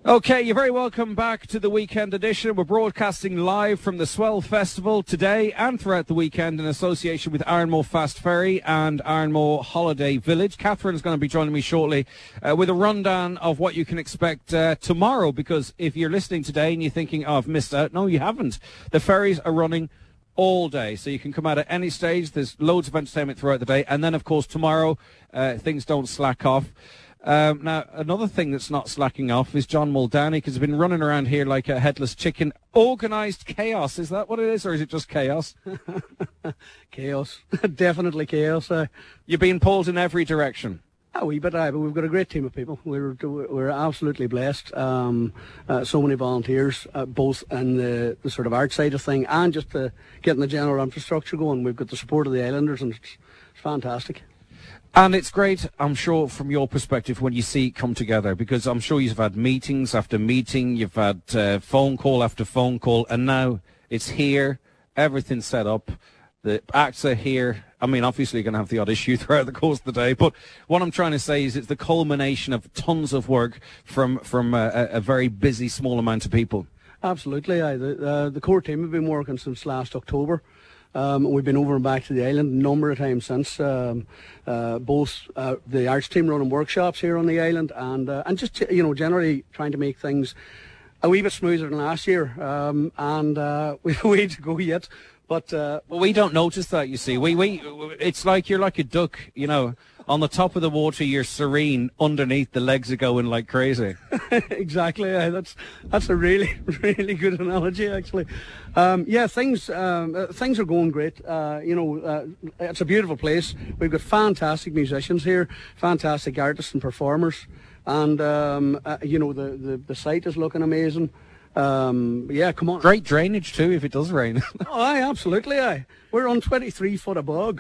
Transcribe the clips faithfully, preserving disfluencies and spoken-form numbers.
Okay, you're very welcome back to the weekend edition. We're broadcasting live from the Swell Festival today and throughout the weekend in association with Ironmore Fast Ferry and Ironmore Holiday Village. Catherine's going to be joining me shortly uh, with a rundown of what you can expect uh, tomorrow, because if you're listening today and you're thinking, oh, I've missed out, no, you haven't. The ferries are running all day, so you can come out at any stage. There's loads of entertainment throughout the day. And then, of course, tomorrow, uh, things don't slack off. Um, now, another thing that's not slacking off is John Muldowney, because he's been running around here like a headless chicken. Organised chaos, is that what it is, or is it just chaos? Chaos. Definitely chaos. Uh, You're being pulled in every direction. A wee bit, aye, but we've got a great team of people. We're we're absolutely blessed. Um, uh, so many volunteers, uh, both in the, the sort of art side of thing and just uh, getting the general infrastructure going. We've got the support of the islanders, and it's, it's fantastic. And it's great, I'm sure, from your perspective, when you see it come together, because I'm sure you've had meetings after meeting, you've had uh, phone call after phone call, and now it's here, everything's set up, the acts are here. I mean, obviously you're going to have the odd issue throughout the course of the day, but what I'm trying to say is it's the culmination of tons of work from, from a, a very busy, small amount of people. Absolutely, aye. The, uh, the core team have been working since last October. Um, we've been over and back to the island a number of times since. Um, uh, both uh, the arts team running workshops here on the island, and uh, and just you know generally trying to make things a wee bit smoother than last year. Um, and uh, we've a way to go yet, but uh, well, we don't notice that. You see, we we it's like you're like a duck, you know. On the top of the water, you're serene. Underneath, the legs are going like crazy. Exactly. Yeah, that's that's a really, really good analogy, actually. Um, yeah, things um, uh, things are going great. Uh, you know, uh, it's a beautiful place. We've got fantastic musicians here, fantastic artists and performers, and um, uh, you know the, the the site is looking amazing. Um, yeah, come on. Great drainage too, if it does rain. Oh, aye, absolutely, aye. We're on twenty-three foot of bog.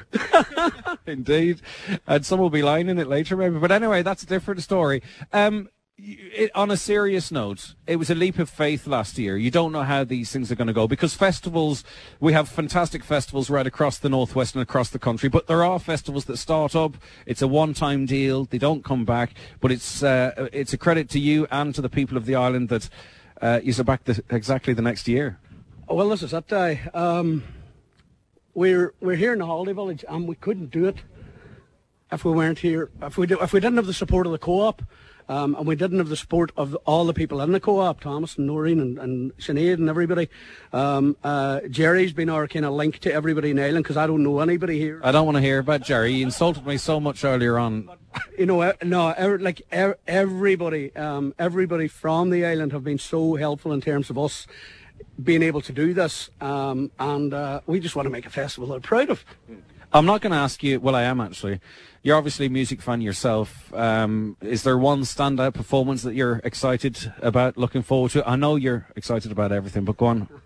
Indeed. And some will be lying in it later, maybe. But anyway, that's a different story. Um, it, on a serious note, it was a leap of faith last year. You don't know how these things are going to go, because festivals, we have fantastic festivals right across the northwest and across the country, but there are festivals that start up. It's a one-time deal. They don't come back. But it's uh, it's a credit to you and to the people of the island that Uh, you're back the, exactly the next year. Oh, well, this is it. Uh, um, we're we're here in the holiday village, and we couldn't do it if we weren't here. If we do, if we didn't have the support of the co-op, um, and we didn't have the support of all the people in the co-op, Thomas and Noreen and, and Sinead and everybody. Um, uh, Jerry's been our kind of link to everybody in Ireland, because I don't know anybody here. I don't want to hear about Jerry. He insulted me so much earlier on. You know, no, like everybody, um, everybody from the island have been so helpful in terms of us being able to do this, um, and uh, we just want to make a festival they're proud of. I'm not going to ask you, well, I am actually. You're obviously a music fan yourself. Um, is there one standout performance that you're excited about, looking forward to? I know you're excited about everything, but go on.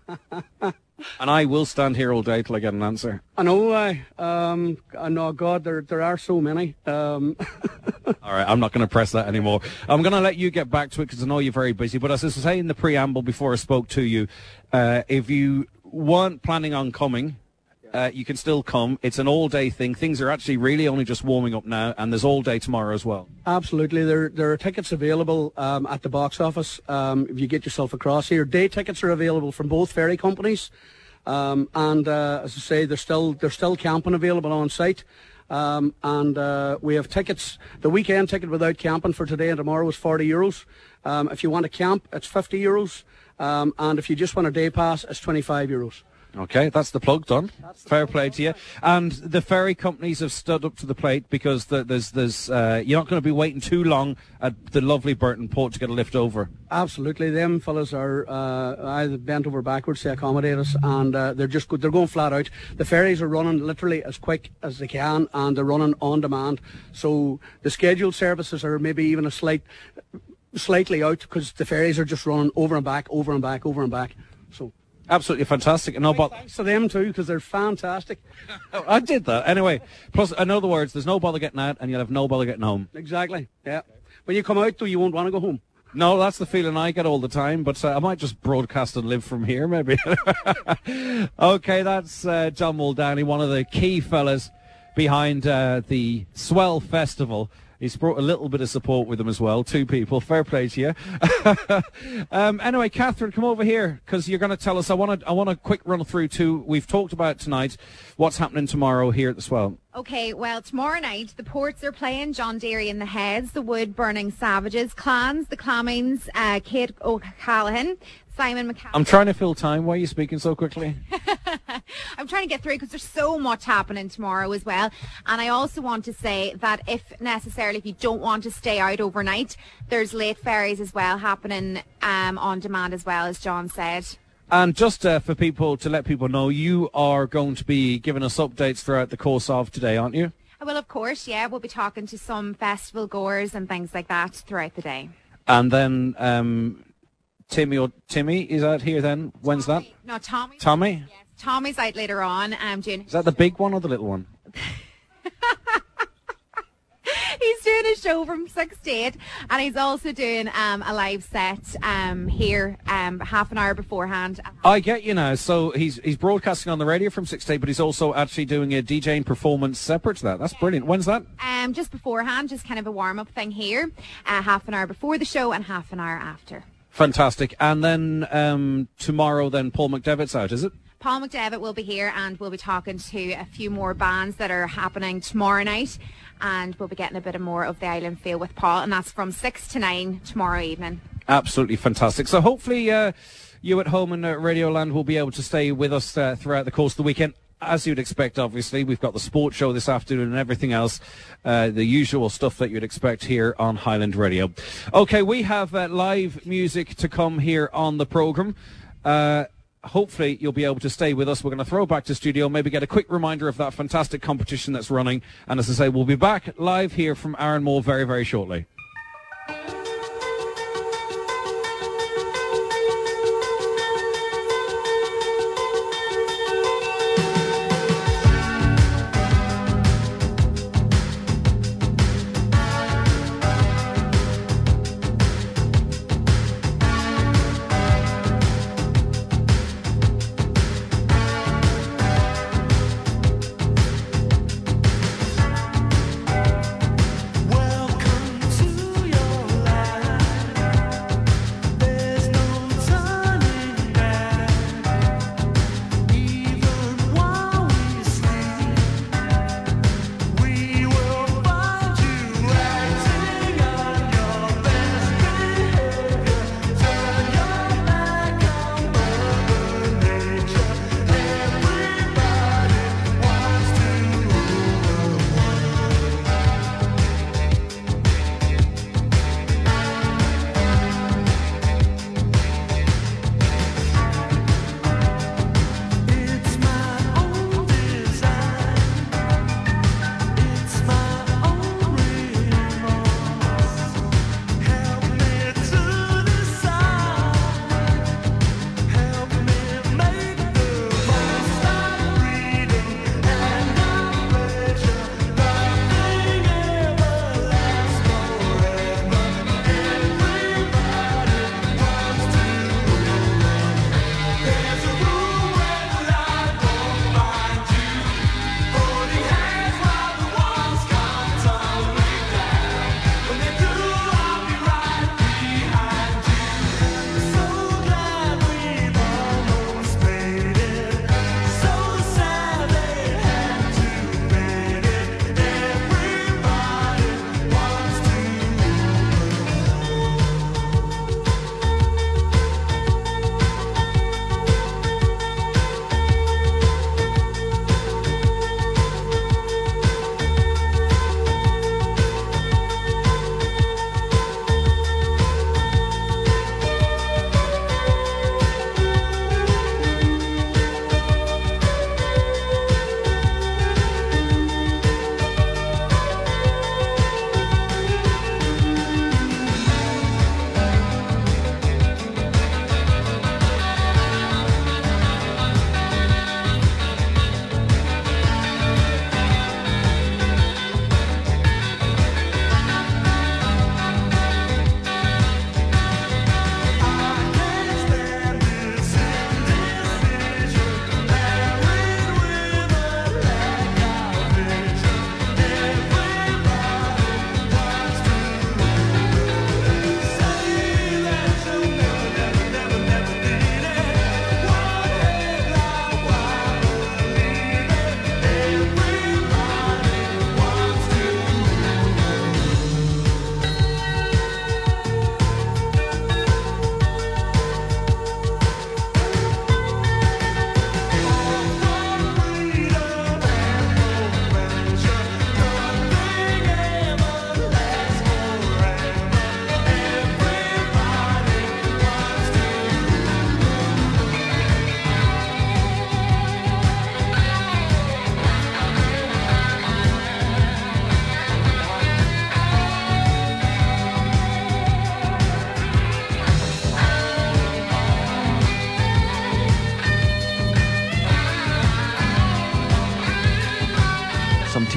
And I will stand here all day till I get an answer. I know, I, um, I know, God, there there are so many. Um. All right, I'm not going to press that anymore. I'm going to let you get back to it, because I know you're very busy. But as I was saying in the preamble before I spoke to you, uh, if you weren't planning on coming, Uh, you can still come. It's an all-day thing. Things are actually really only just warming up now, and there's all day tomorrow as well. Absolutely. There there are tickets available um, at the box office um, if you get yourself across here. Day tickets are available from both ferry companies, um, and uh, as I say, there's still there's still camping available on site. Um, and uh, we have tickets. The weekend ticket without camping for today and tomorrow is forty euros. Um, if you want to camp, it's fifty euros. Um, and if you just want a day pass, it's twenty-five euros. Okay, that's the plug done. The Fair play to you. And the ferry companies have stood up to the plate, because the, there's there's uh, you're not going to be waiting too long at the lovely Burton Port to get a lift over. Absolutely, them fellas are uh, either bent over backwards to accommodate us, and uh, they're just good. They're going flat out. The ferries are running literally as quick as they can, and they're running on demand. So the scheduled services are maybe even a slight, slightly out, because the ferries are just running over and back, over and back, over and back. So. Absolutely fantastic. No, but thanks to them too, because they're fantastic. I did that anyway. Plus, in other words, there's no bother getting out, and you'll have no bother getting home. Exactly. Yeah. When you come out, though, you won't want to go home. No, that's the feeling I get all the time. But uh, I might just broadcast and live from here, maybe. Okay, that's uh, John Muldowney, one of the key fellas behind uh, the Swell Festival. He's brought a little bit of support with him as well. Two people. Fair play to you. um, anyway, Catherine, come over here because you're going to tell us. I want to. I want a quick run through too. We've talked about tonight. What's happening tomorrow here at the Swell? Okay, well, tomorrow night, the Ports are playing John Derry and the Heads, the Wood Burning Savages, Clans, the Clammings, uh, Kate O'Callaghan, Simon McCall. I'm trying to fill time. Why are you speaking so quickly? I'm trying to get through because there's so much happening tomorrow as well. And I also want to say that if necessarily, if you don't want to stay out overnight, there's late ferries as well happening um, on demand as well, as John said. And just uh, for people, to let people know, you are going to be giving us updates throughout the course of today, aren't you? Well, of course, yeah. We'll be talking to some festival goers and things like that throughout the day. And then um, Timmy or Timmy is out here then. When's Tommy, that? No, Tommy. Tommy? Yes, Tommy's out later on. Um, doing Is that the big one or the little one? He's doing a show from six to eight, and he's also doing um, a live set um, here um, half an hour beforehand. I get you now. So he's he's broadcasting on the radio from six to eight, but he's also actually doing a DJing performance separate to that. That's brilliant. When's that? Um, just beforehand, just kind of a warm-up thing here, uh, half an hour before the show and half an hour after. Fantastic. And then um, tomorrow, then Paul McDevitt's out, is it? Paul McDevitt will be here, and we'll be talking to a few more bands that are happening tomorrow night, and we'll be getting a bit of more of the island feel with Paul, and that's from six to nine tomorrow evening. Absolutely fantastic. So hopefully uh, you at home in uh, Radioland will be able to stay with us uh, throughout the course of the weekend. As you'd expect, obviously, we've got the sports show this afternoon and everything else, uh, the usual stuff that you'd expect here on Highland Radio. Okay, we have uh, live music to come here on the programme. Uh, hopefully you'll be able to stay with us. We're going to throw back to studio, maybe get a quick reminder of that fantastic competition that's running. And as I say, we'll be back live here from Aaronmore very, very shortly. Welcome to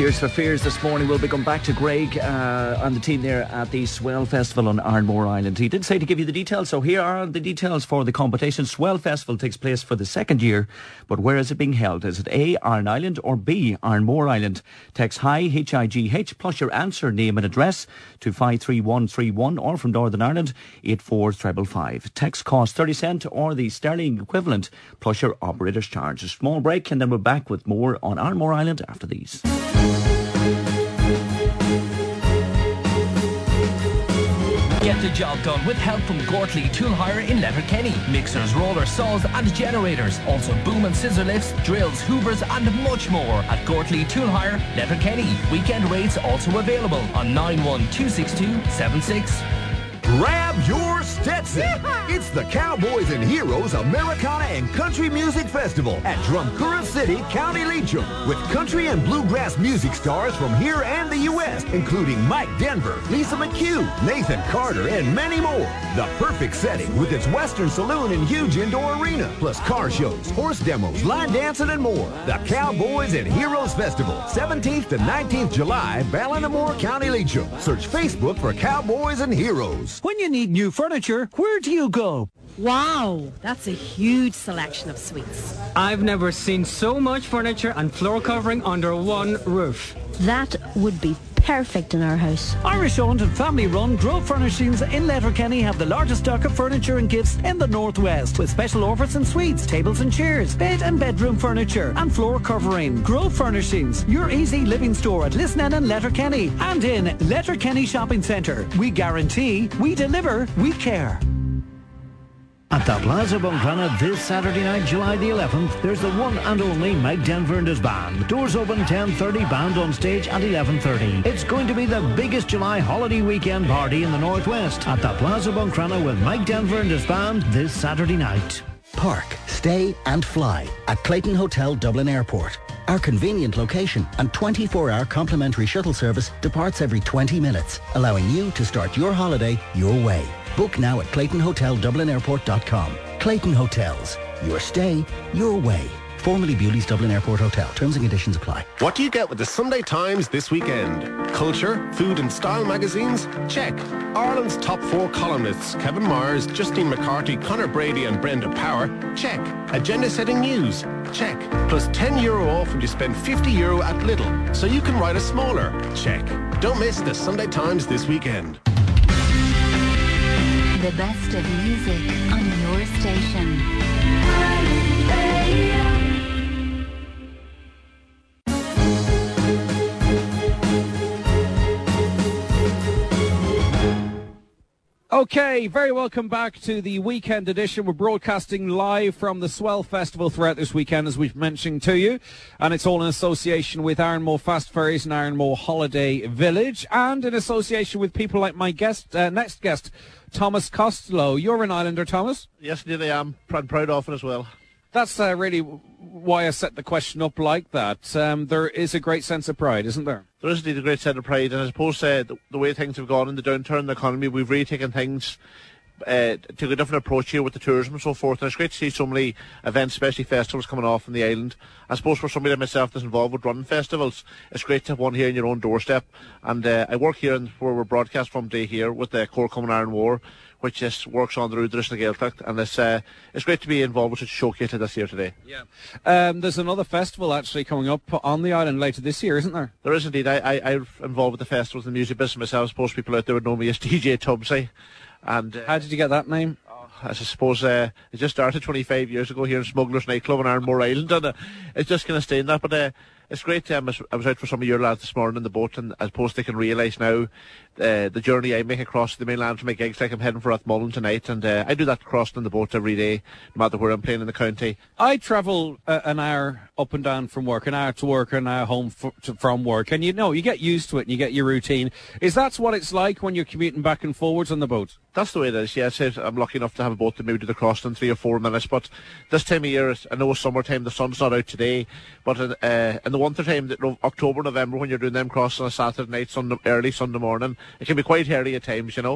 Tears for Fears this morning. We'll be going back to Greg uh, and the team there at the Swell Festival on Arnmore Island. He did say to give you the details, so here are the details for the competition. Swell Festival takes place for the second year, but where is it being held? Is it A, Arn Island, or B, Arnmore Island? Text HI, H I G H, plus your answer, name and address to five three one three one, or from Northern Ireland, eight four five five. Text cost thirty cent or the sterling equivalent, plus your operator's charge. A small break, and then we're back with more on Arnmore Island after these. Get the job done with help from Gortley Tool Hire in Letterkenny. Mixers, rollers, saws and generators. Also boom and scissor lifts, drills, hoovers and much more at Gortley Tool Hire, Letterkenny. Weekend rates also available on nine one two six two seven six. Grab your Stetson. Yeah. It's the Cowboys and Heroes Americana and Country Music Festival at Drumcurra City, County Leitrim, with country and bluegrass music stars from here and the U S, including Mike Denver, Lisa McHugh, Nathan Carter, and many more. The perfect setting with its Western Saloon and huge indoor arena, plus car shows, horse demos, line dancing, and more. The Cowboys and Heroes Festival, seventeenth to nineteenth July, Ballinamore, County Leitrim. Search Facebook for Cowboys and Heroes. When you need new furniture, where do you go? Wow, that's a huge selection of suites. I've never seen so much furniture and floor covering under one roof. That would be perfect in our house. Irish-owned and family-run Grove Furnishings in Letterkenny have the largest stock of furniture and gifts in the Northwest, with special offers and suites, tables and chairs, bed and bedroom furniture, and floor covering. Grove Furnishings, your easy living store at Lisnen and Letterkenny, and in Letterkenny Shopping Centre. We guarantee, we deliver, we care. At the Plaza Buncrana this Saturday night, July the eleventh, there's the one and only Mike Denver and his band. Doors open ten thirty, band on stage at eleven thirty. It's going to be the biggest July holiday weekend party in the Northwest at the Plaza Buncrana with Mike Denver and his band this Saturday night. Park, stay and fly at Clayton Hotel Dublin Airport. Our convenient location and twenty-four hour complimentary shuttle service departs every twenty minutes, allowing you to start your holiday your way. Book now at clayton hotel dublin airport dot com. Clayton Hotels. Your stay, your way. Formerly Bewley's Dublin Airport Hotel. Terms and conditions apply. What do you get with the Sunday Times this weekend? Culture, food and style magazines? Check. Ireland's top four columnists, Kevin Myers, Justine McCarthy, Conor Brady and Brenda Power? Check. Agenda-setting news? Check. Plus ten euro off when you spend fifty euro at Lidl, so you can write a smaller? Check. Don't miss the Sunday Times this weekend. The best of music on your station. Okay, very welcome back to the weekend edition. We're broadcasting live from the Swell Festival throughout this weekend, as we've mentioned to you. And it's all in association with Arnmore Fast Ferries and Arnmore Holiday Village, and in association with people like my guest, uh, next guest, Thomas Costello. You're an Islander, Thomas? Yes, indeed I am. I'm proud of it as well. That's uh, really why I set the question up like that. Um, there is a great sense of pride, isn't there? There is indeed a great sense of pride, and I suppose uh, the, the way things have gone in the downturn in the economy, we've really taken things, uh, took a different approach here with the tourism and so forth, and it's great to see so many events, especially festivals, coming off on the island. I suppose for somebody like myself that's involved with running festivals, it's great to have one here in your own doorstep, and uh, I work here in, where we're broadcast from today here with the Cor Common Arnmore, which just works on the route of the Gaeltacht, and it's, uh, it's great to be involved with such a showcase like this here today. Yeah. Um, there's another festival actually coming up on the island later this year, isn't there? There is indeed. I, I, I'm involved with the festivals and the music business myself. I suppose people out there would know me as D J Tubbsy. And, uh, how did you get that name? Oh, I suppose uh, it just started twenty-five years ago here in Smugglers Nightclub on Arnmore Island, and uh, it's just going to stay in that. But uh, it's great. Um, I was out for some of your lads this morning in the boat, and I suppose they can realise now uh, the journey I make across the mainland to my gigs. Like I'm heading for Rathmullen tonight, and uh, I do that crossing in the boat every day, no matter where I'm playing in the county. I travel uh, an hour up and down from work, an hour to work, an hour home f- to, from work, and you know, you get used to it and you get your routine. Is that what it's like when you're commuting back and forwards on the boat? That's the way it is, yes. I'm lucky enough to have a boat that maybe do the crossing in three or four minutes, but this time of year, I know it's summertime, the sun's not out today, but in, uh, in the winter time, October, November, when you're doing them crossing on a Saturday night, Sunday, early Sunday morning, it can be quite hairy at times, you know.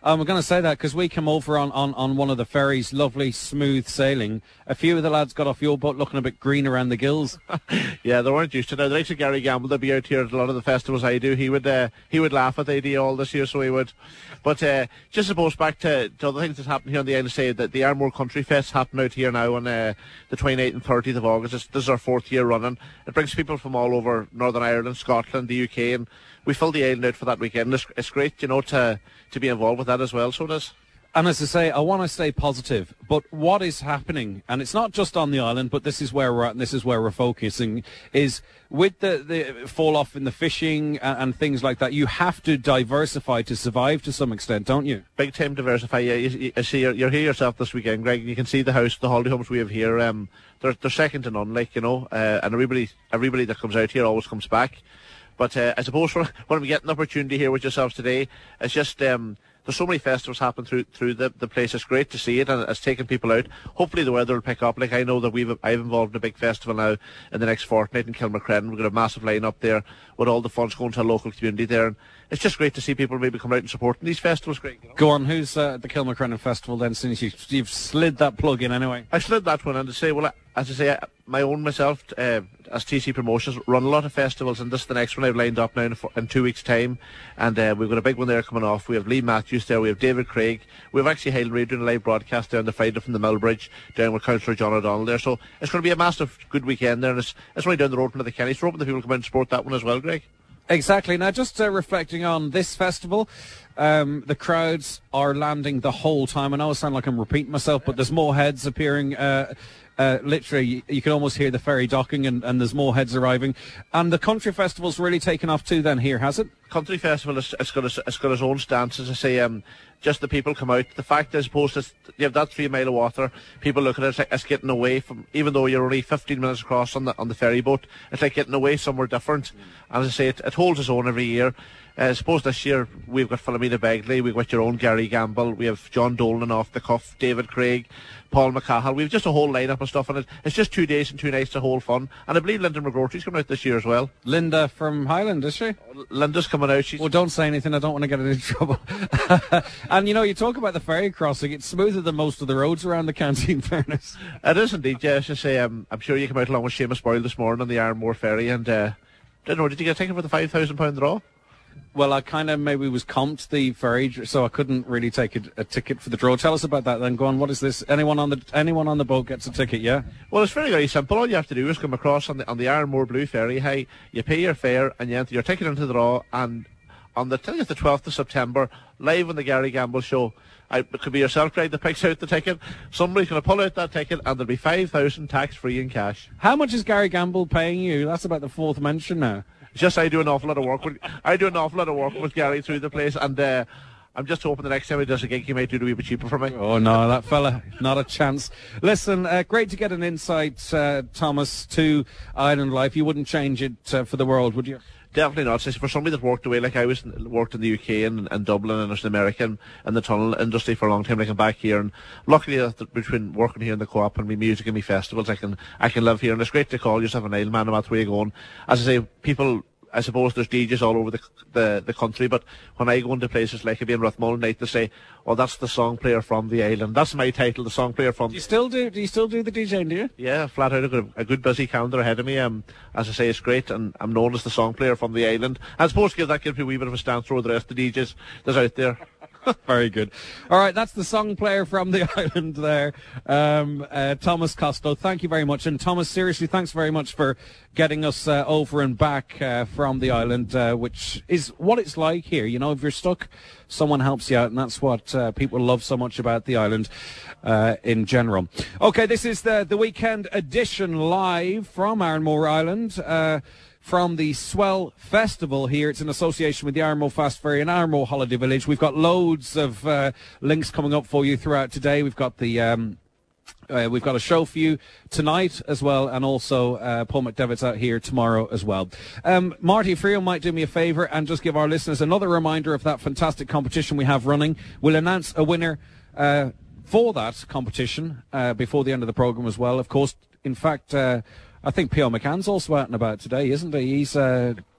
I'm going to say that because we come over on, on, on one of the ferries, lovely, smooth sailing. A few of the lads got off your boat looking a bit green around the gills. Yeah, they weren't used to it. Now, the likes of Gary Gamble, they'll be out here at a lot of the festivals I do. He would uh, he would laugh at the idea all this year, so he would. But uh, just suppose back to, to other things that happened here on the island, say that the Ardmore Country Fest happened out here now on uh, the twenty-eighth and thirtieth of August. This, this is our fourth year running. It brings people from all over Northern Ireland, Scotland, the U K, and we fill the island out for that weekend. It's, it's great, you know, to to be involved with that as well, so it is. And as I say, I want to stay positive, but what is happening, and it's not just on the island, but this is where we're at and this is where we're focusing, is with the, the fall off in the fishing and, and things like that, you have to diversify to survive to some extent, don't you? Big time diversify. Yeah, you, you, I see you're, you're here yourself this weekend, Greg. You can see the house, the holiday homes we have here. Um, they're, they're second to none, like, you know, uh, and everybody, everybody that comes out here always comes back. But uh, I suppose when we get an opportunity here with yourselves today, it's just um, there's so many festivals happening through through the, the place. It's great to see it, and it's taking people out. Hopefully the weather will pick up. Like I know that we've I've involved in a big festival now in the next fortnight in Kilmacrenan. We've got a massive line up there with all the funds going to a local community there. And it's just great to see people maybe come out and supporting these festivals, Greg. You know? Go on, who's uh, at the Kilmacrenan Festival then, since you, you've slid that plug in anyway? I slid that one in to say, well, as I say, my own myself, uh, as T C Promotions, run a lot of festivals, and this is the next one I've lined up now in, in two weeks' time. And uh, we've got a big one there coming off. We have Lee Matthews there, we have David Craig. We have actually Highland Radio doing a live broadcast down the Friday from the Millbridge, down with Councillor John O'Donnell there. So it's going to be a massive, good weekend there, and it's, it's only down the road from the Kenny. So we're hoping that people come out and support that one as well, Greg. Exactly. Now, just uh, reflecting on this festival, um, the crowds are landing the whole time. I know I sound like I'm repeating myself, but there's more heads appearing. Uh, uh, literally, you, you can almost hear the ferry docking, and, and there's more heads arriving. And the country festival's really taken off too then here, has it? Country festival, is, it's, got its, it's got its own stance, as I say. Um, just the people come out. The fact is, suppose you have that three mile of water, people look at it, it's, like, it's getting away from, even though you're only fifteen minutes across on the on the ferry boat, it's like getting away somewhere different. Mm. And as I say, it, it holds its own every year. I uh, suppose this year we've got Philomena Begley, we've got your own Gary Gamble, we have John Dolan off the cuff, David Craig, Paul McCahill. We've just a whole lineup of stuff, and it, it's just two days and two nights to hold fun. And I believe Linda McGrory's coming out this year as well. Linda from Highland, is she? Linda's coming out. She's... Well, don't say anything. I don't want to get into trouble. And you know, you talk about the ferry crossing. It's smoother than most of the roads around the county, in fairness. It is indeed. Yeah, I should say. Um, I'm sure you came out along with Seamus Boyle this morning on the Ardmore ferry, and uh, I don't know. Did you get a ticket for the five thousand pound draw? Well, I kind of maybe was comped the ferry, so I couldn't really take a, a ticket for the draw. Tell us about that then. Go on, what is this? Anyone on the anyone on the boat gets a ticket, yeah? Well, it's very, very simple. All you have to do is come across on the on the Ardmore Blue Ferry. Hey, you pay your fare and you enter your ticket into the draw, and on the, I think it's the twelfth of September, live on the Gary Gamble Show, I, it could be yourself, Greg, that picks out the ticket. Somebody's going to pull out that ticket, and there'll be five thousand tax-free in cash. How much is Gary Gamble paying you? That's about the fourth mention now. It's just I do an awful lot of work with I do an awful lot of work with Gary through the place, and uh, I'm just hoping the next time he does a gig he might do it a wee bit cheaper for me. Oh no, that fella, not a chance. Listen, uh, great to get an insight, uh, Thomas, to island life. You wouldn't change it uh, for the world, would you? Definitely not. So for somebody that worked away, like I was worked in the U K and, and Dublin and as an American in the tunnel industry for a long time, like I'm back here, and luckily uh, between working here in the co-op and me music and me festivals, I can I can live here, and it's great to call yourself an island man no matter where you're going. As I say, people, I suppose there's D Js all over the, the the country, but when I go into places like I'll be in Rathmullen night, they say, "Oh, that's the song player from the island." That's my title, the song player from. Do you still do? Do you still do the DJing? Do you? Yeah, flat out. I've got a, a good busy calendar ahead of me. Um, as I say, it's great, and I'm known as the song player from the island. I suppose give that gives me a wee bit of a stance through the rest of the D Js that's out there. Very good. All right, that's the song player from the island there, um, uh, Thomas Costello. Thank you very much. And Thomas, seriously, thanks very much for getting us uh, over and back uh, from the island, uh, which is what it's like here. You know, if you're stuck, someone helps you out, and that's what uh, people love so much about the island uh, in general. Okay, this is the, the weekend edition live from Ardmore Island. Uh, From the Swell Festival here. It's in association with the Ardmore Fast Ferry and Ardmore Holiday Village. We've got loads of uh, links coming up for you throughout today. We've got the um, uh, we've got a show for you tonight as well, and also uh, Paul McDevitt's out here tomorrow as well. Um, Marty Frio might do me a favour and just give our listeners another reminder of that fantastic competition we have running. We'll announce a winner uh, for that competition uh, before the end of the programme as well. Of course, in fact, uh, I think P O McCann's also out and about today, isn't he? He's uh,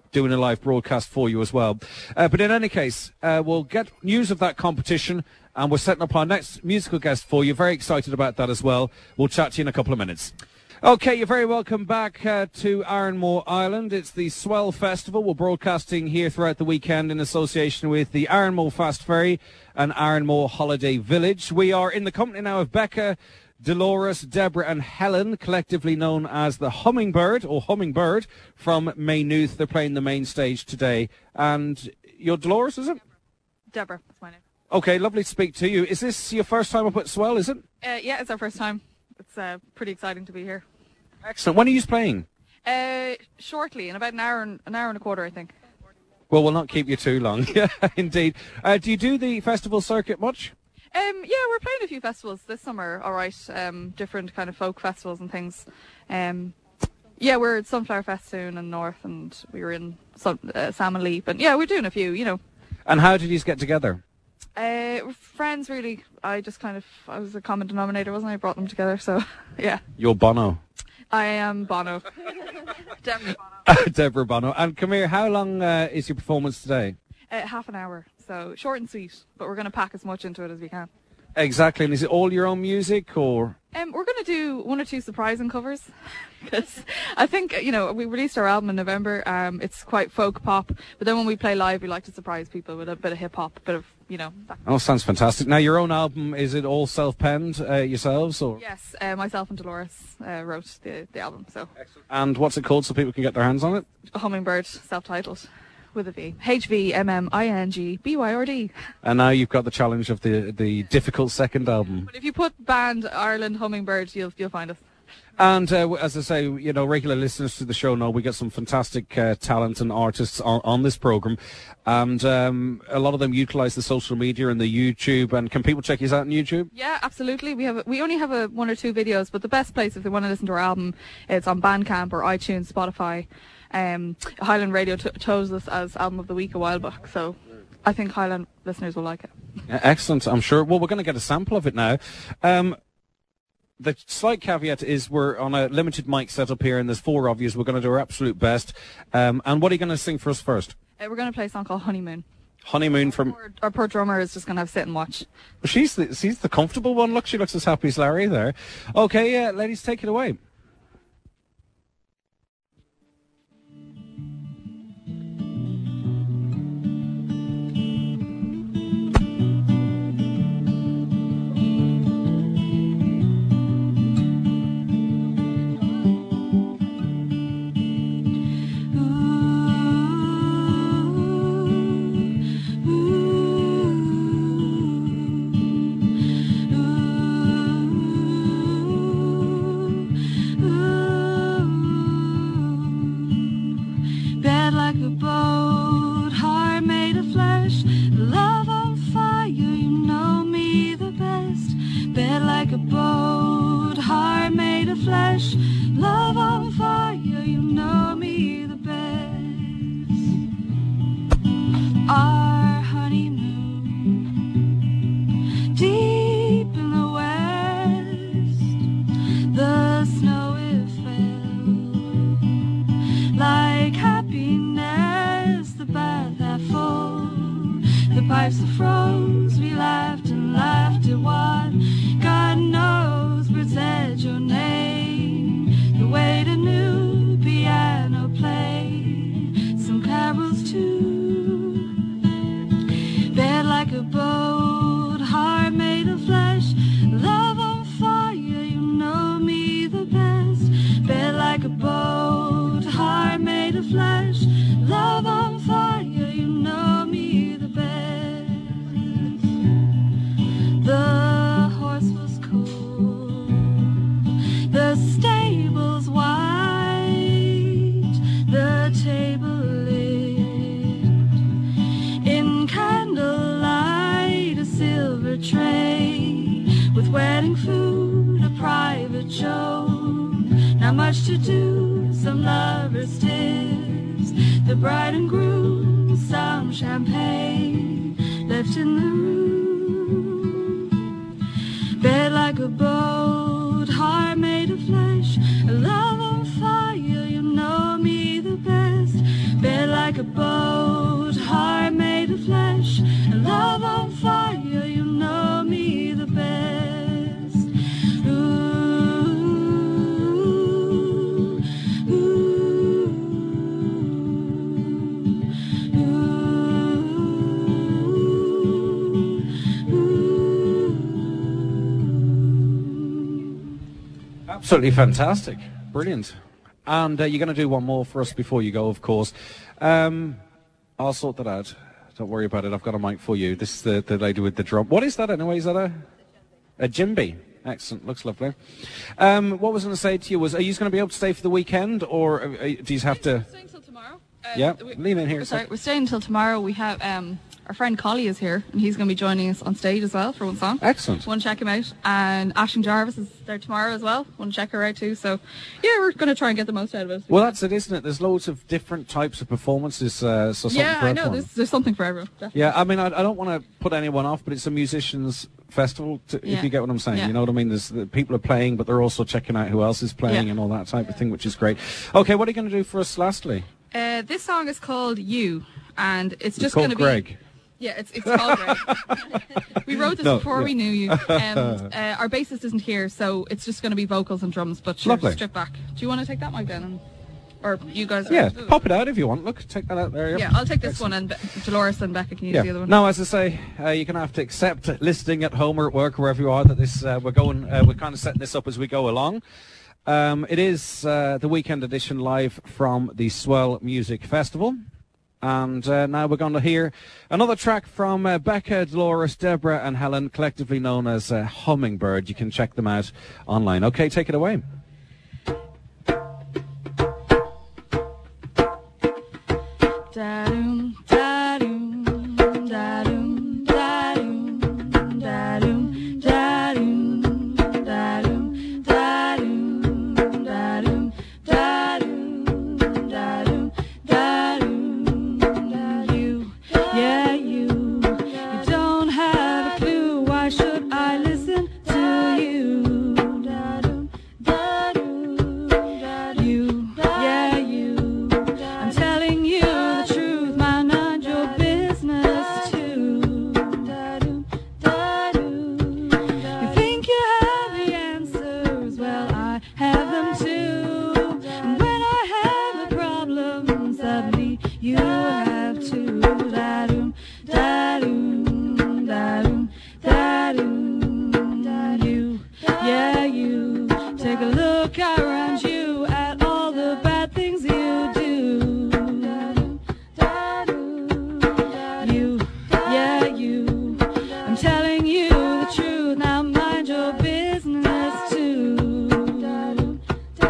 doing a live broadcast for you as well. Uh, but in any case, uh, we'll get news of that competition, and we're setting up our next musical guest for you. Very excited about that as well. We'll chat to you in a couple of minutes. Okay, you're very welcome back uh, to Ironmore Island. It's the Swell Festival. We're broadcasting here throughout the weekend in association with the Ironmore Fast Ferry and Ironmore Holiday Village. We are in the company now of Becca, Dolores, Deborah and Helen, collectively known as the Hummingbird, or Hummingbird, from Maynooth. They're playing the main stage today. And you're Dolores, is it? Deborah, that's my name. Okay, lovely to speak to you. Is this your first time up at Swell, is it? Uh, yeah, it's our first time. It's uh, pretty exciting to be here. Excellent. When are you playing? Uh, shortly, in about an hour and an hour and a quarter, I think. Well, we'll not keep you too long. Yeah, indeed. Uh, do you do the festival circuit much? Um, yeah, we're playing a few festivals this summer, all right. Um, different kind of folk festivals and things. Um, yeah, we're at Sunflower Fest soon in North, and we were in Sun, uh, Salmon Leap, and yeah, we're doing a few, you know. And how did you get together? Uh, we're friends, really. I just kind of, I was a common denominator, wasn't I? I brought them together, so, yeah. You're Bono. I am Bono. Deborah Bono. Deborah Bono. And come here, how long uh, is your performance today? Uh, half an hour, so short and sweet, but we're going to pack as much into it as we can. Exactly, and is it all your own music, or...? Um, we're going to do one or two surprising covers, because I think, you know, we released our album in November. Um, it's quite folk pop, but then when we play live, we like to surprise people with a bit of hip-hop, a bit of, you know... That. Oh, sounds fantastic. Now, your own album, is it all self-penned uh, yourselves, or...? Yes, uh, myself and Dolores uh, wrote the, the album, so... Excellent. And what's it called so people can get their hands on it? Hummingbird, self-titled. With a V. H V M M I N G B Y R D. And now you've got the challenge of the the difficult second album. But if you put band Ireland Hummingbird, you'll you'll find us. And uh, as I say, you know, regular listeners to the show know we get some fantastic uh, talent and artists on, on this program, and um, a lot of them utilise the social media and the YouTube. And can people check you out on YouTube? Yeah, absolutely. We have a, we only have a, one or two videos, but the best place if they want to listen to our album, it's on Bandcamp or iTunes, Spotify. Um, Highland Radio t- chose this as album of the week a while back, so I think Highland listeners will like it. Excellent, I'm sure. Well, we're going to get a sample of it now. Um, the slight caveat is we're on a limited mic setup here, and there's four of you. We're going to do our absolute best. Um, and what are you going to sing for us first? Uh, we're going to play a song called Honeymoon. Honeymoon from... Our, our poor drummer is just going to have sit and watch. Well, she's the, she's the comfortable one. Look, she looks as happy as Larry there. Okay, uh, ladies, take it away. Bed like Absolutely fantastic. Brilliant. And uh, you're going to do one more for us before you go, of course. Um, I'll sort that out. Don't worry about it. I've got a mic for you. This is the, the lady with the drum. What is that anyway? Is that a, a djembe? Excellent. Looks lovely. Um, what was I going to say to you was, are you going to be able to stay for the weekend, or uh, do you have to... We're staying until tomorrow. Uh, yeah, we, lean in here. Sorry, we're staying until tomorrow. We have... Um, Our friend Collie is here, and he's going to be joining us on stage as well for one song. Excellent. Want to check him out. And Aisling Jarvis is there tomorrow as well. Want to check her out too. So, yeah, we're going to try and get the most out of it. Well, that's it, isn't it? There's loads of different types of performances. Uh, so something yeah, for I know. everyone. There's, there's something for everyone. Definitely. Yeah, I mean, I, I don't want to put anyone off, but it's a musicians' festival, to, Yeah. if you get what I'm saying. Yeah. You know what I mean? There's the people are playing, but they're also checking out who else is playing Yeah. and all that type of thing, which is great. Okay, what are you going to do for us lastly? Uh, this song is called You, and it's It's just called going to be... Greg. Yeah, it's, it's called Greg. We wrote this No, before yeah. we knew you. Um, uh, our bassist isn't here, so it's just going to be vocals and drums, but sure, Lovely. strip back. Do you want to take that mic then? And, or you guys... Yeah, Are, pop it out if you want. Look, take that out there. Yeah, I'll take this one, and Be- Dolores and Becca can use Yeah. the other one. No, as I say, uh, you're going to have to accept listening at home or at work, wherever you are, that this uh, we're going. Uh, we're kind of setting this up as we go along. Um, it is uh, the weekend edition live from the Swell Music Festival. And uh, now we're going to hear another track from uh, Becca, Dolores, Deborah and Helen, collectively known as uh, Hummingbird. You can check them out online. Okay, take it away. Da-doom, da-doom, da-doom, da-doom, da-doom, da-doom, da-doom, da-doom, da-doom, da-doom, da-doom, da-doom, you, yeah, you, you don't have a clue, why should I listen to you? Da-doom, da-doom, da-doom, you, yeah, you, I'm telling you the truth, mind not your business too. Da-doom, da-doom, you think you have the answers, well I have them too. And when I have a problem, suddenly you have too. Da-doom, da-doom, da-doom, da-doom, da-doom, you, yeah you, take a look around you at all the bad things you do. Da-doom, da-doom, you, yeah you, I'm telling you the truth, now mind your business too. Da-doom,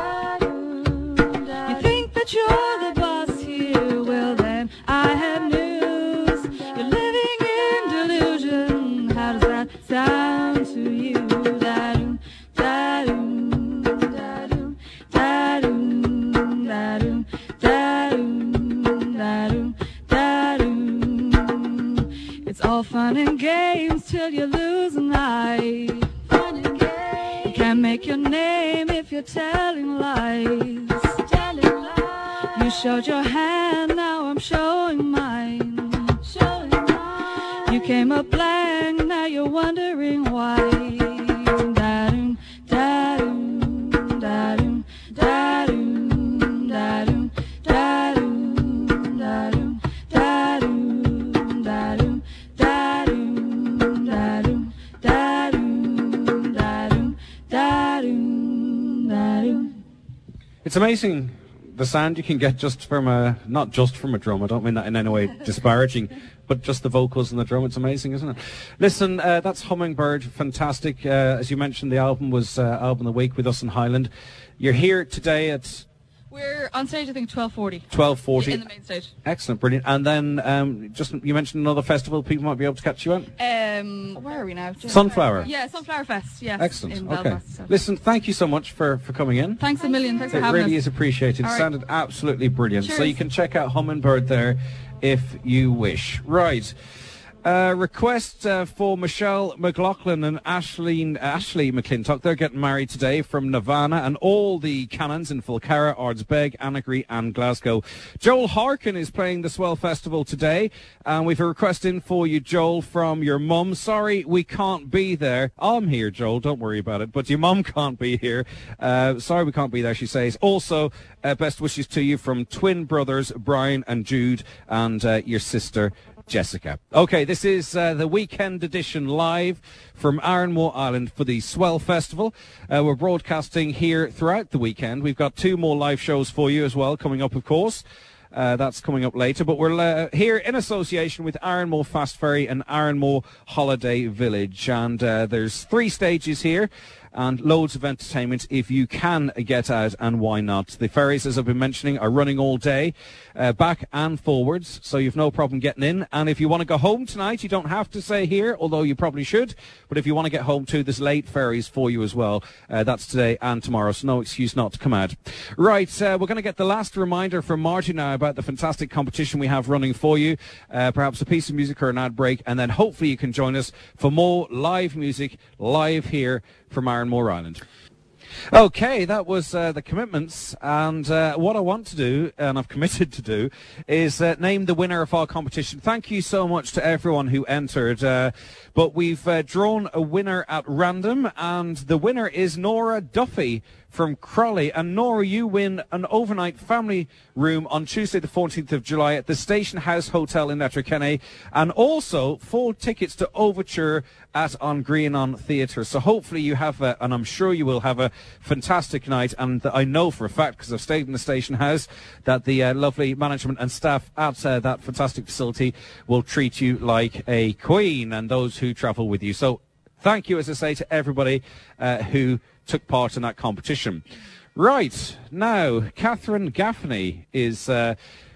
da-doom, you think that you're the boss here, well then I have news, you're living in delusion, how does that sound to you? Da-doom, da-doom, da-doom, da-doom, da-doom, da-doom, da-doom, da-doom. It's all fun and games till you lose an eye. Fun and games. You can't make your name if you're telling lies. Telling lies. You showed your hand, now I'm showing mine. Showing mine. You came up blank, now you're wondering why. Da-doom, da-doom, da-doom, da-doom, da-doom, da-doom, da-doom, da-doom, da-doom, da-doom, da-doom, da-doom, da-doom, da-doom, da-doom. It's amazing the sound you can get just from a, not just from a drum, I don't mean that in any way disparaging, but just the vocals and the drum. It's amazing, isn't it? Listen, uh, that's Hummingbird, fantastic. Uh, as you mentioned, the album was uh, Album of the Week with us in Highland. You're here today at We're on stage, I think, twelve forty. twelve forty. In the main stage. Excellent, brilliant. And then um, just you mentioned another festival people might be able to catch you at. Um, where are we now? Sunflower. Yeah, Sunflower Fest, yes. Excellent. In Okay. Belfast, so. Listen, thank you so much for, for coming in. Thanks a million. Thanks It for having really us. is appreciated. All It right. sounded absolutely brilliant. So Cheers. you can check out Hummingbird there if you wish. Right. Uh, request uh, for Michelle McLaughlin and Ashleen, uh, Ashley McClintock. They're getting married today from Nirvana and all the canons in Fulcara, Ardsbeg, Annagry and Glasgow. Joel Harkin is playing the Swell Festival today, and we've a request in for you, Joel, from your mum. Sorry, we can't be there. I'm here, Joel, don't worry about it, but your mum can't be here. Uh, sorry we can't be there, she says. Also, uh, best wishes to you from twin brothers, Brian and Jude, and uh, your sister, Jessica. Okay, this is uh, the weekend edition live from Ironmore Island for the Swell Festival. Uh, we're broadcasting here throughout the weekend. We've got two more live shows for you as well coming up, of course. Uh, that's coming up later, but we're uh, here in association with Ironmore Fast Ferry and Ironmore Holiday Village, and uh, there's three stages here and loads of entertainment if you can get out, and why not? The ferries, as I've been mentioning, are running all day, uh, back and forwards, so you've no problem getting in. And if you want to go home tonight, you don't have to stay here, although you probably should. But if you want to get home too, there's late ferries for you as well. Uh, that's today and tomorrow, so no excuse not to come out. Right, uh, we're going to get the last reminder from Marty now about the fantastic competition we have running for you. Uh, perhaps a piece of music or an ad break, and then hopefully you can join us for more live music live here from Ironmore Island. Okay, that was uh, the commitments, and uh, what I want to do, and I've committed to do, is uh, name the winner of our competition. Thank you so much to everyone who entered, uh, but we've uh, drawn a winner at random, and the winner is Nora Duffy from Crawley. And Nora, you win an overnight family room on Tuesday the fourteenth of July at the Station House Hotel in Letterkenny, and also full tickets to Overture at On Greenon Theatre. So hopefully you have, a, and I'm sure you will have, a fantastic night, and I know for a fact, because I've stayed in the Station House, that the uh, lovely management and staff at uh, that fantastic facility will treat you like a queen, and those who travel with you. So thank you, as I say, to everybody uh, who took part in that competition. Right, now, Catherine Gaffney is uh,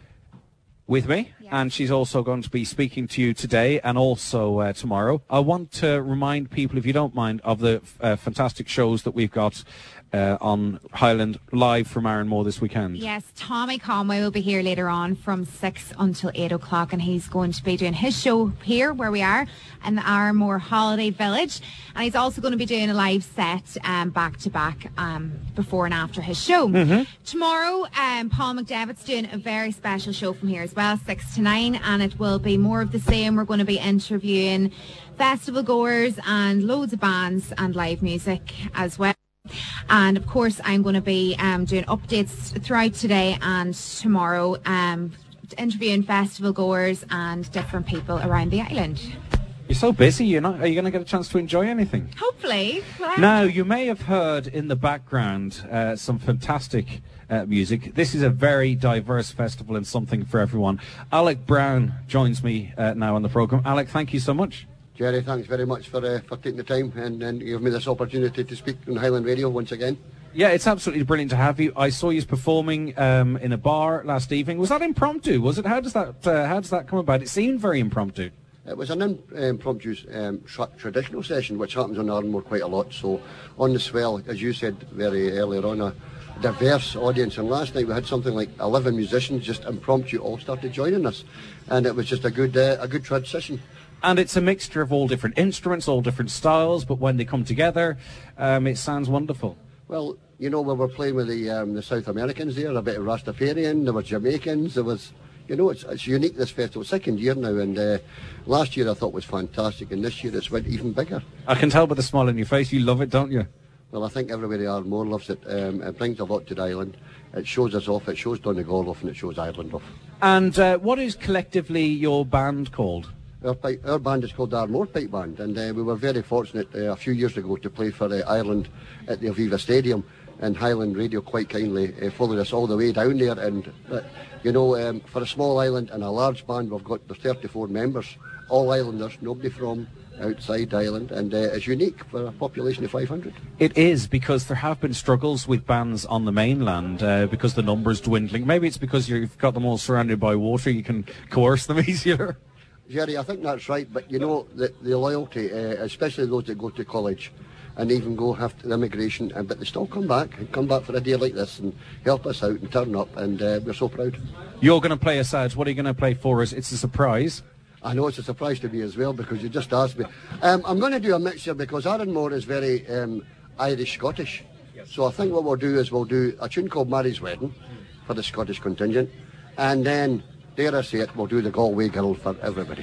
with me, yeah. And she's also going to be speaking to you today and also uh, tomorrow. I want to remind people, if you don't mind, of the uh, fantastic shows that we've got Uh, on Highland live from Ironmore this weekend. Yes, Tommy Conway will be here later on from six until eight o'clock, and he's going to be doing his show here where we are in the Ironmore Holiday Village, and he's also going to be doing a live set um, back to back um, before and after his show. Mm-hmm. Tomorrow, um, Paul McDevitt's doing a very special show from here as well, six to nine, and it will be more of the same. We're going to be interviewing festival goers and loads of bands and live music as well. And of course, I'm going to be um, doing updates throughout today and tomorrow, um, interviewing festival goers and different people around the island. You're so busy, you're not, are you going to get a chance to enjoy anything? Hopefully. Now, you may have heard in the background uh, some fantastic uh, music. This is a very diverse festival and something for everyone. Alec Brown joins me uh, now on the programme. Alec, thank you so much. Jerry, thanks very much for uh, for taking the time and, and giving me this opportunity to speak on Highland Radio once again. Yeah, it's absolutely brilliant to have you. I saw you performing um, in a bar last evening. Was that impromptu? Was it? How does that uh, how does that come about? It seemed very impromptu. It was an in, impromptu um, tra traditional session, which happens on Ironmore quite a lot. So on the Swell, as you said very earlier on, a diverse audience. And last night we had something like eleven musicians just impromptu all started joining us, and it was just a good uh, a good trad session. And it's a mixture of all different instruments, all different styles, but when they come together, um, it sounds wonderful. Well, you know, we were playing with the um, the South Americans there, a bit of Rastafarian, there were Jamaicans, there was, you know, it's, it's unique, this festival, second year now, and uh, last year I thought was fantastic, and this year it's went even bigger. I can tell by the smile on your face, you love it, don't you? Well, I think everybody Ironmore loves it. Um, it brings a lot to the island. It shows us off, it shows Donegal off, and it shows Ireland off. And uh, what is collectively your band called? Our, pipe, our band is called the Ironmore Pipe Band, and uh, we were very fortunate uh, a few years ago to play for uh, Ireland at the Aviva Stadium, and Highland Radio quite kindly uh, followed us all the way down there. And uh, you know, um, for a small island and a large band, we've got the thirty-four members, all islanders, nobody from outside the island, and uh, it's unique for a population of five hundred. It is, because there have been struggles with bands on the mainland uh, because the numbers dwindling. Maybe it's because you've got them all surrounded by water, you can coerce them easier. Jerry, I think that's right, but you know, the, the loyalty, uh, especially those that go to college and even go after the immigration, and but they still come back and come back for a day like this and help us out and turn up, and uh, we're so proud. You're going to play us out. What are you going to play for us? It's a surprise. I know it's a surprise to me as well, because you just asked me. Um, I'm going to do a mixture, because Ironmore is very um, Irish-Scottish. Yes. So I think what we'll do is we'll do a tune called Mary's Wedding for the Scottish contingent, and then, dare I say it, we'll do the Galway Girl for everybody.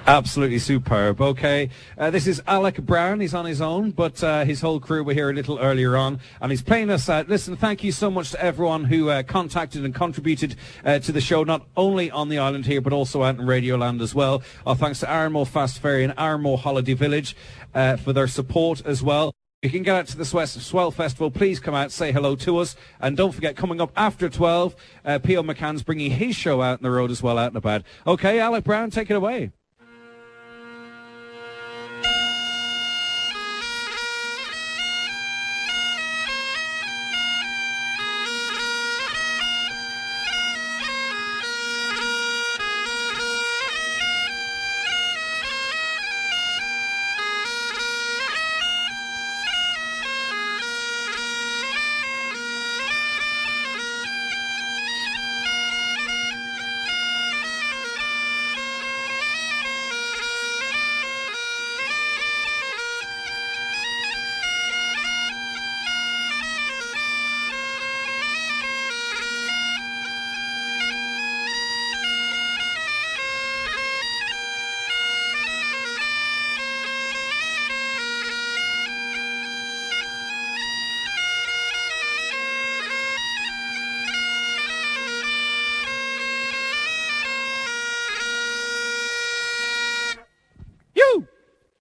Absolutely superb. Okay, uh, this is Alec Brown. He's on his own, but uh, his whole crew were here a little earlier on, and he's playing us out. Listen, thank you so much to everyone who uh, contacted and contributed uh, to the show, not only on the island here, but also out in Radioland as well. Our thanks to Ironmore Fast Ferry and Ironmore Holiday Village uh, for their support as well. You can get out to the Swell Festival. Please come out, say hello to us. And don't forget, coming up after twelve, uh, P O McCann's bringing his show out on the road as well, out and about. Okay, Alec Brown, take it away.